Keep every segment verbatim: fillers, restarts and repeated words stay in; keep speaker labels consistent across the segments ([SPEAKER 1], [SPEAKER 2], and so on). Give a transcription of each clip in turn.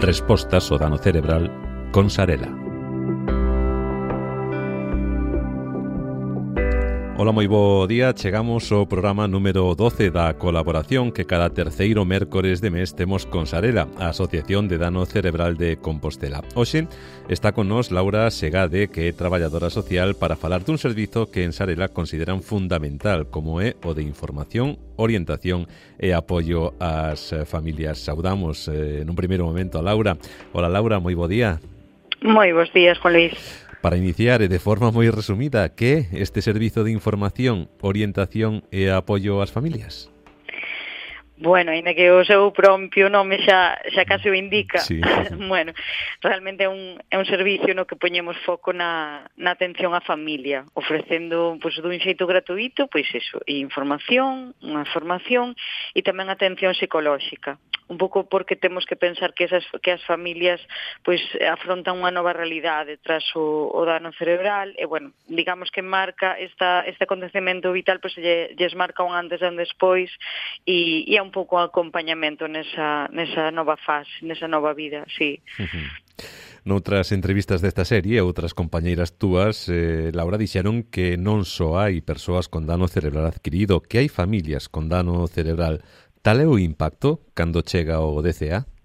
[SPEAKER 1] Respostas ao dano cerebral con Sarela. Ola, moi bo día. Chegamos ao programa número doce da colaboración que cada terceiro mércores de mes temos con Sarela, a Asociación de Dano Cerebral de Compostela. Hoxe está con nós Laura Segade, que é traballadora social, para falar dun servizo que en Sarela consideran fundamental, como é o de información, orientación e apoio ás familias. Saudamos eh, nun primeiro momento a Laura. Ola, Laura, moi bo día.
[SPEAKER 2] Moi bons días, Juan Luis.
[SPEAKER 1] Para iniciar, e de forma moi resumida, que é este servizo de información, orientación e apoio ás familias?
[SPEAKER 2] Bueno, ainda que o seu propio nome xa, xa case o indica,
[SPEAKER 1] sí.
[SPEAKER 2] Bueno, realmente é un, é un servicio no que poñemos foco na, na atención á familia, ofrecendo pois, dun xeito gratuito, pois eso, información, unha formación e tamén atención psicolóxica. Un pouco porque temos que pensar que esas que as familias pois afrontan unha nova realidade tras o, o dano cerebral e, bueno, digamos que marca esta, este acontecemento vital, pois lle, lles marca un antes e un despois e, e é un pouco acompañamento nesa, nesa nova fase, nesa nova vida, sí.
[SPEAKER 1] Uh-huh. Noutras entrevistas desta serie, outras compañeiras túas, eh, Laura, dixeron que non só hai persoas con dano cerebral adquirido, que hai familias con dano cerebral. Tal é o impacto cando chega o D C A?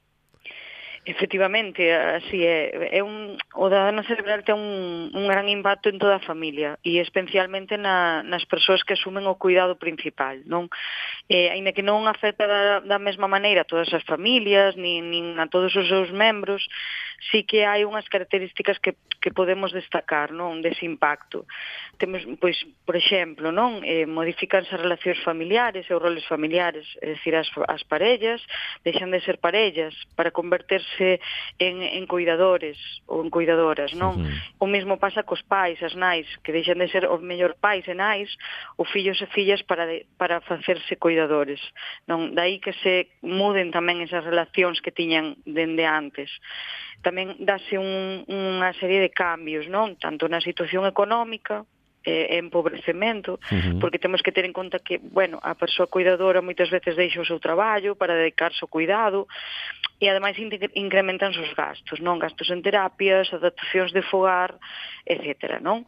[SPEAKER 2] Efectivamente, así é. é un, o dano cerebral ten un, un gran impacto en toda a familia e especialmente na, nas persoas que asumen o cuidado principal, non? Eh, aínda que non afecta da, da mesma maneira a todas as familias, nin, nin a todos os seus membros, sí que hai unhas características que, que podemos destacar, non, dese impacto. Temos, pois, por exemplo, non, eh, modificanse as relacións familiares e os roles familiares, é dicir, as, as parellas deixan de ser parellas para converterse en, en cuidadores ou en cuidadoras, non? Uh-huh. O mesmo pasa cos pais, as nais, que deixan de ser os mellor pais e nais, ou fillos e fillas para, de, para facerse cuidadores, non? Daí que se muden tamén esas relacións que tiñan dende antes. Tamén dáse un, unha serie de cambios, non? Tanto na situación económica, eh, empobrecemento, uh-huh. porque temos que ter en conta que, bueno, a persoa cuidadora moitas veces deixa o seu traballo para dedicarse ao cuidado e ademais incrementan os gastos, non? Gastos en terapias, adaptacións de fogar, etcétera, non?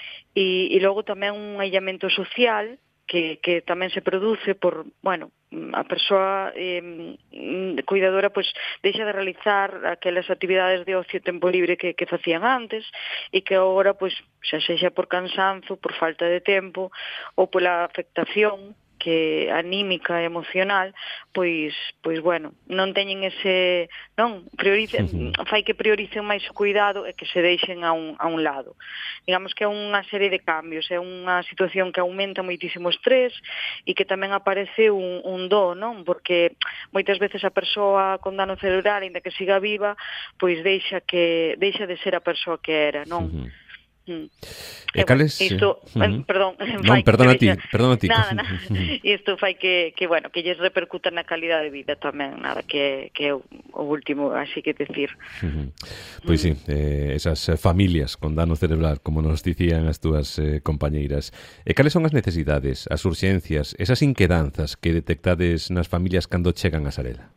[SPEAKER 2] E, e logo tamén un aillamento social que, que tamén se produce por, bueno, a persoa eh, cuidadora pois deixa de realizar aquelas actividades de ocio e tempo libre que, que facían antes e que agora, pois, xa sexa por cansanzo, por falta de tempo ou pola afectación que anímica e emocional, pois, pois bueno, non teñen ese, non, prioricen, uh-huh. fai que prioricen máis o cuidado e que se deixen a un, a un lado. Digamos que é unha serie de cambios, é unha situación que aumenta moitísimo estrés e que tamén aparece un, un do, non? Porque moitas veces a persoa con dano cerebral, ainda que siga viva, pois deixa que deixa de ser a persoa que era, non? Uh-huh. Mm.
[SPEAKER 1] E cales?
[SPEAKER 2] Isto,
[SPEAKER 1] uh-huh.
[SPEAKER 2] perdón,
[SPEAKER 1] non, perdona a ti, perdona a ti.
[SPEAKER 2] Nada, nada. Isto fai que, que, bueno, que lles repercuta na calidade de vida tamén, nada, que, que é o, o último, así que decir.
[SPEAKER 1] Uh-huh. Pois sí, eh, esas familias con dano cerebral, como nos dicían as túas eh, compañeiras. E cales son as necesidades, as urxencias, esas inquedanzas que detectades nas familias cando chegan a Sarela?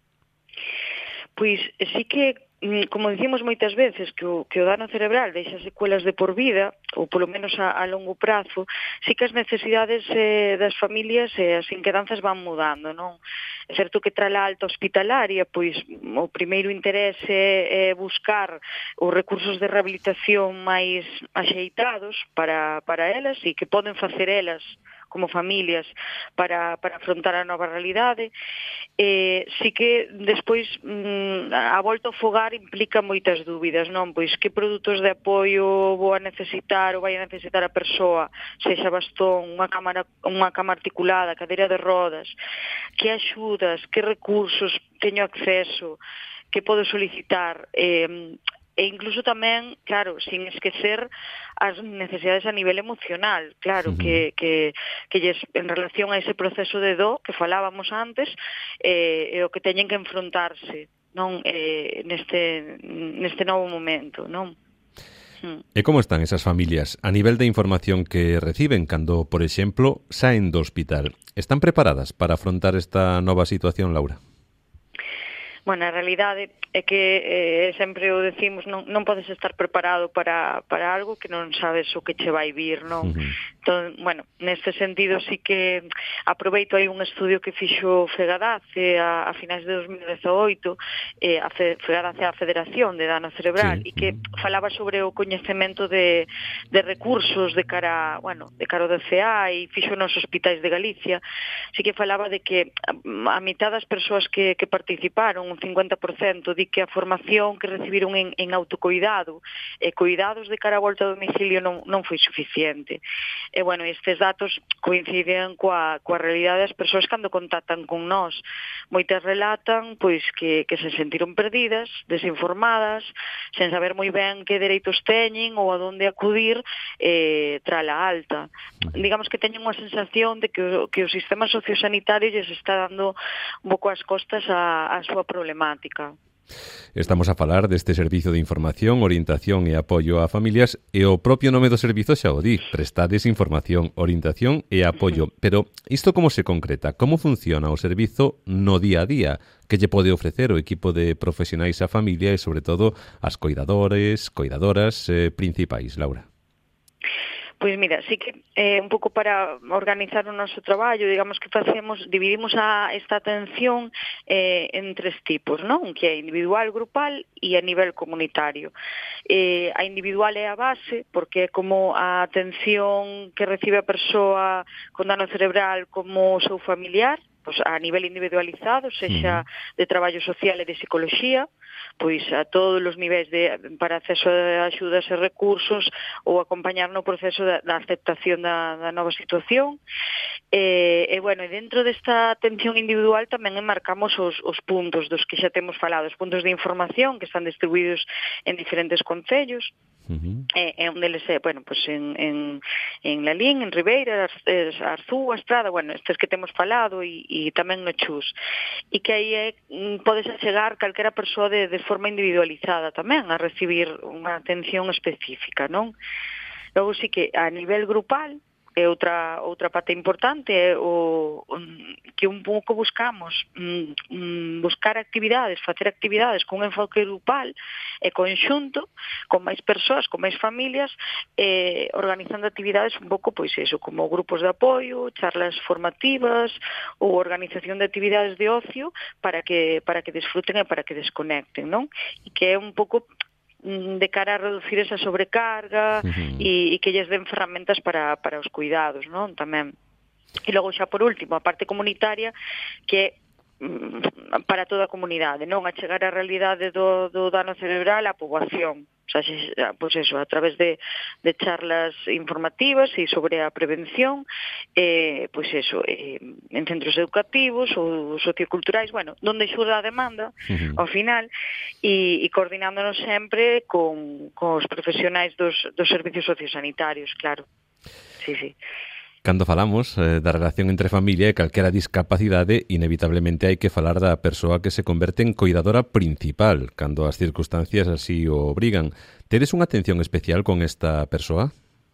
[SPEAKER 2] Pois sí que, como dicimos moitas veces, que o, que o dano cerebral deixa secuelas de por vida, ou polo menos a, a longo prazo, sí que as necesidades eh, das familias e eh, as inquedanzas van mudando, non? É certo que tra a alta hospitalaria, pois o primeiro interés é, é buscar os recursos de rehabilitación máis axeitados para, para elas e que poden facer elas como familias para, para afrontar a nova realidade. Eh, sí que despois mm, a volta ao fogar implica moitas dúbidas, non? Pois que produtos de apoio vou a necesitar ou vai a necesitar a persoa, sexa bastón, unha cámara, unha cama articulada, cadeira de rodas, que axudas, que recursos teño acceso, que podo solicitar, eh, e incluso tamén, claro, sin esquecer as necesidades a nivel emocional, claro, uh-huh. que, que, que lles, en relación a ese proceso de do que falábamos antes, eh, e o que teñen que enfrontarse, non, eh, neste, neste novo momento, non?
[SPEAKER 1] E como están esas familias a nivel de información que reciben cando, por exemplo, saen do hospital? Están preparadas para afrontar esta nova situación, Laura?
[SPEAKER 2] Bueno, a realidade é que eh, sempre o decimos, non, non podes estar preparado para, para algo que non sabes o que che vai vir, non?
[SPEAKER 1] Uh-huh.
[SPEAKER 2] Entón, bueno, neste sentido sí que aproveito aí un estudio que fixo Fegadace a, a finais de dos mil dezaoito, eh, a Fe, Fegadace a Federación de Dano Cerebral,
[SPEAKER 1] sí.
[SPEAKER 2] e que uh-huh. falaba sobre o coñecemento de, de recursos de cara, bueno, de cara ao D C A e fixo nos hospitais de Galicia. Sí que falaba de que a mitad das persoas que, que participaron, un cincuenta por cento, di que a formación que recibiron en, en autocuidado e cuidados de cara a volta ao domicilio non, non foi suficiente. E, bueno, estes datos coinciden coa, coa realidade das persoas cando contactan con nós. Moitas relatan pois que, que se sentiron perdidas, desinformadas, sen saber moi ben que dereitos teñen ou a donde acudir eh, tra la alta. Digamos que teñen unha sensación de que o, que o sistema sociosanitario lles está dando un pouco as costas a, a súa problemática.
[SPEAKER 1] Estamos a falar deste servizo de información, orientación e apoio a familias e o propio nome do servizo xa o di, prestades información, orientación e apoio. Pero isto como se concreta? Como funciona o servizo no día a día? Que lle pode ofrecer o equipo de profesionais á familia e, sobre todo, as coidadores, coidadoras eh, principais, Laura?
[SPEAKER 2] Pois mira, sí que eh, un pouco para organizar o noso traballo, digamos que facemos, dividimos a esta atención eh, en tres tipos, non? Que é individual, grupal e a nivel comunitario. Eh, a individual é a base, porque é como a atención que recibe a persoa con dano cerebral como o seu familiar, pois a nivel individualizado, sexa de traballo social e de psicoloxía, pois a todos os niveis de, para acceso a axudas e recursos ou acompañar no proceso da, da aceptación da, da nova situación. E, e, bueno, e dentro desta atención individual tamén enmarcamos os, os puntos dos que xa temos falado, os puntos de información que están distribuídos en diferentes concellos. Uh-huh. E, e un deles é, bueno, pues en, en, en Lalín, en Ribeira, Arzú, a Estrada, bueno, estes que temos falado e, e tamén no Chus. E que aí é, podes chegar calquera persoa de, de forma individualizada tamén a recibir unha atención específica, non? Logo sí que a nivel grupal é outra outra parte importante, é o que un pouco buscamos mm, buscar actividades, facer actividades con un enfoque grupal e conxunto, con máis persoas, con máis familias, eh, organizando actividades un pouco, pois eso, como grupos de apoio, charlas formativas ou organización de actividades de ocio para que para que desfruten e para que desconecten, non? E que é un pouco de cara a reducir esa sobrecarga uh-huh. e, e que lles den ferramentas para, para os cuidados, non? Tamén. E logo xa por último, a parte comunitaria, que é para toda a comunidade, non? A chegar á realidade do, do dano cerebral á poboación. O sea, pois eso, a través de, de charlas informativas e sobre a prevención, eh, pois eso, eh, en centros educativos ou socioculturais, bueno, donde xurda a demanda, uh-huh. ao final, e, e coordinándonos sempre con, con os profesionais dos, dos servicios sociosanitarios, claro. Sí, sí.
[SPEAKER 1] Cando falamos eh, da relación entre familia e calquera discapacidade, inevitablemente hai que falar da persoa que se converte en coidadora principal, cando as circunstancias así o obrigan. Tedes unha atención especial con esta persoa?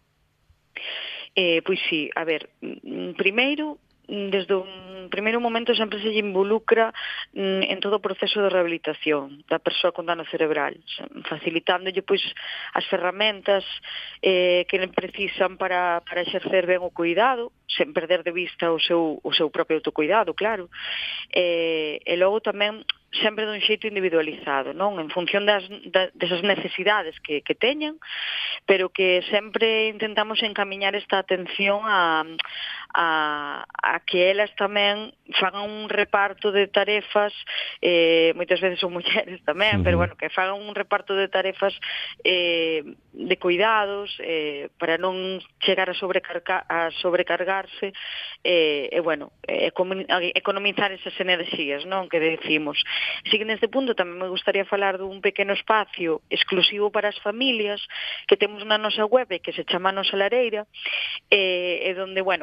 [SPEAKER 2] Eh, pois sí, a ver, primeiro, desde un primeiro momento sempre se lle involucra en todo o proceso de rehabilitación da persoa con dano cerebral, facilitándolle pois as ferramentas eh, que precisan para, para exercer ben o cuidado, sen perder de vista o seu, o seu propio autocuidado, claro. Eh, e logo tamén sempre dun xeito individualizado, non? En función das, das desas necesidades que, que teñan, pero que sempre intentamos encamiñar esta atención a, a, a que elas tamén fagan un reparto de tarefas, eh, moitas veces son mulleres tamén, uh-huh. pero bueno, que fagan un reparto de tarefas eh, de cuidados, eh, para non chegar a, sobrecarga, a sobrecargarse, eh, e bueno, eh, economizar esas enerxías, non? Que decimos. Así que neste punto tamén me gustaría falar dun pequeno espacio exclusivo para as familias que temos na nosa web que se chama Nosa Lareira, e, e donde, bueno, que o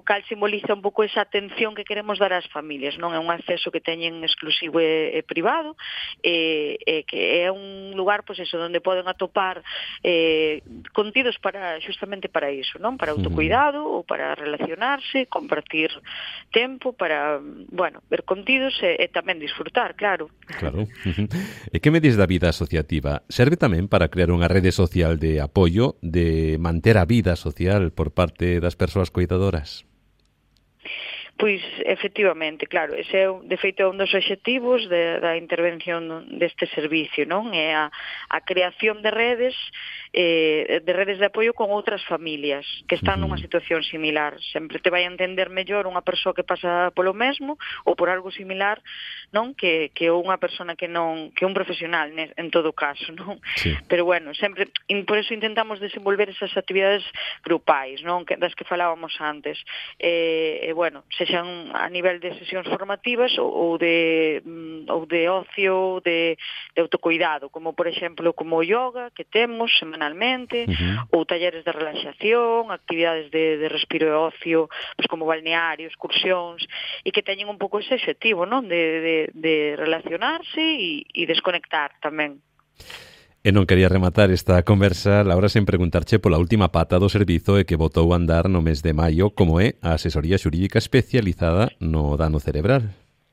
[SPEAKER 2] cal simboliza un pouco esa atención que queremos dar ás familias, non é un acceso que teñen exclusivo e, e privado, e, e que é un lugar, pois eso, onde poden atopar eh, contidos para justamente para iso, non? Para autocuidado ou para relacionarse, compartir tempo, para, bueno, ver contidos e, e tamén disfrutar, claro.
[SPEAKER 1] Claro. E que me dis da vida asociativa? Serve tamén para crear unha rede social de apoio, de manter a vida social por parte das persoas cuidadoras?
[SPEAKER 2] Pois, efectivamente, claro, ese é, de feito, un dos obxectivos de, da intervención deste servicio, non? É a, a creación de redes eh, de redes de apoio con outras familias que están nunha situación similar. Sempre te vai a entender mellor unha persoa que pasa polo mesmo ou por algo similar, non? Que, que unha persona que non, que un profesional, en todo caso, non?
[SPEAKER 1] Sí.
[SPEAKER 2] Pero bueno, sempre, por eso intentamos desenvolver esas actividades grupais, non? Que, das que falábamos antes. E, eh, bueno, sexan a nivel de sesións formativas ou, ou de ou de ocio, de, de autocuidado, como por exemplo como o yoga que temos semanalmente, uh-huh. ou talleres de relaxación, actividades de, de respiro e ocio, pues como balneario, excursións, e que teñen un pouco ese objetivo, non? De, de, de relacionarse e, e desconectar tamén.
[SPEAKER 1] E non quería rematar esta conversa, Laura, sen preguntarche pola última pata do servizo e que botou a andar no mes de maio, como é a asesoría xurídica especializada no dano cerebral.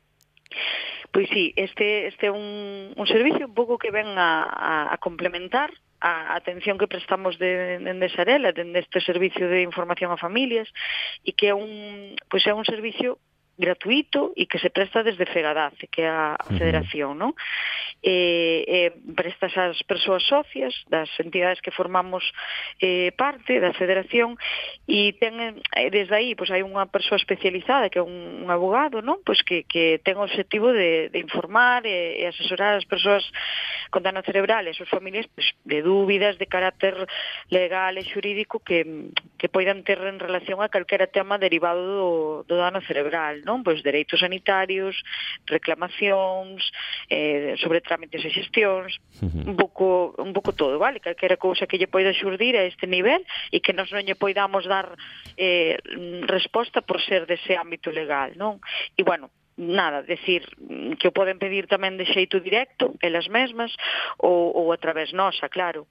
[SPEAKER 2] Pois sí, este, este é un, un servicio un pouco que ven a, a, a complementar a atención que prestamos de, de Sarela, dende este servicio de información a familias, e que é un, pois é un servicio gratuito e que se presta desde Fegadace, que é a, a federación, non? E, e prestas ás persoas socias das entidades que formamos eh, parte da federación, e ten, desde aí, pois hai unha persoa especializada que é un, un abogado, non? Pois que, que ten o objetivo de, de informar e, e asesorar as persoas con dano cerebral e as súas familias, pois, de dúbidas de carácter legal e xurídico que, que poidan ter en relación a calquera tema derivado do, do dano cerebral, non? Pois dereitos sanitarios, reclamacións, eh, sobre trámites e xestións, uh-huh. un pouco un pouco todo, vale? Calquera cousa que lle poida xurdir a este nivel e que nos non lle poidamos dar eh, resposta por ser dese ámbito legal, non? E, bueno, nada, decir que o poden pedir tamén de xeito directo, elas mesmas, ou, ou a través nosa, claro.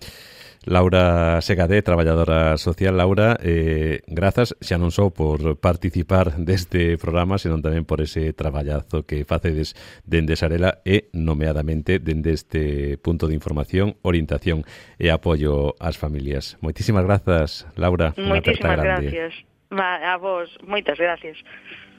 [SPEAKER 1] Laura Segadé, traballadora social. Laura, eh, grazas xa non só por participar deste programa, senón tamén por ese traballazo que facedes dende Sarela e, nomeadamente, dende este punto de información, orientación e apoio ás familias. Moitísimas grazas, Laura.
[SPEAKER 2] Moitísimas gracias. A vos, moitas gracias.